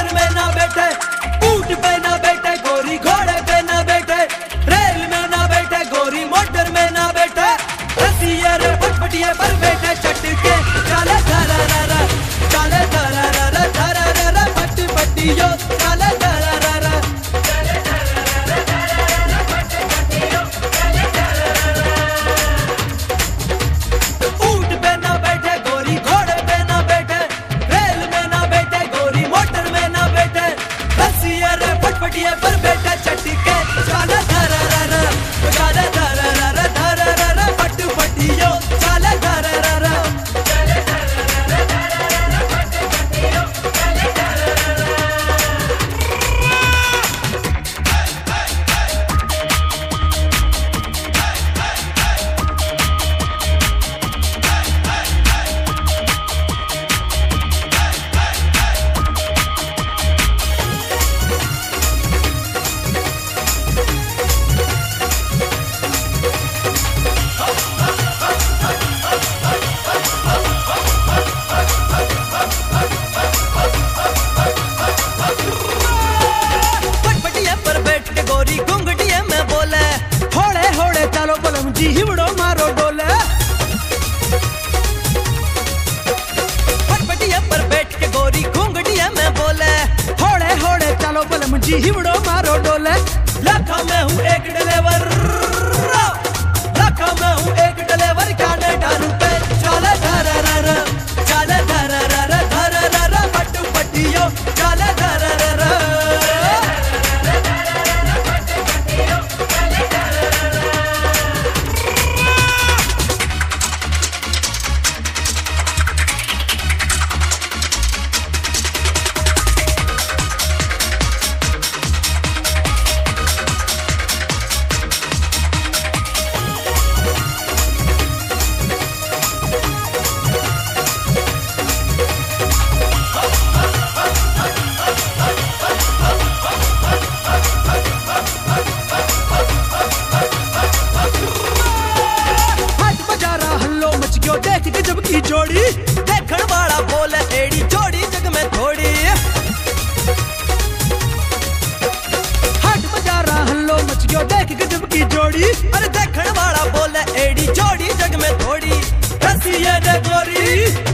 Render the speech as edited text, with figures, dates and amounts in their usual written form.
में ना बैठे, ऊंट पे ना बैठे, गोरी घोड़े पे ना बैठे, रेल में ना बैठे, गोरी मोटर में ना बैठे, रसिया रे फटफटिए पर बैठे चटके, चाले धरा रा, चाले धरा रा, धरा रा फटफटियो, चाले धरा रा, ऊंट पे ना बैठे, गोरी घोड़े पे ना बैठे, रेल में ना बैठे, गोरी मोटर में ना बैठे, रसिया रे फटफटिए पर बैठे चटके, चाले धरा रा, चाले धरा रा, धरा रा फटफटियो, चाले धरा रा। फटफटिया पर बैठ के गोरी घुंघटिया में बोले, होड़े होड़े चलो बलम जी हिवड़ो मारो डोले। फटफटिया पर बैठ के गोरी घुंघटिया में बोले, होड़े होड़े चलो बलम जी हिवड़ो मारो डोले। लाखा में हूँ एक ड्राइवर, लाखा में हूँ एक ड्राइवर, खाने ढारू पे चाले धरा रा, चाले धरा रा, धरा रा फटफटियो, चाले धरा रा। देख गजब की जोड़ी, देखण वाला बोले एड़ी जोड़ी जग में थोड़ी। हाट बजारा हल्लो मच गयो, देख गजब की जोड़ी, अरे देखण वाला बोले एड़ी जोड़ी जग में थोड़ी। रसिया रे गोरी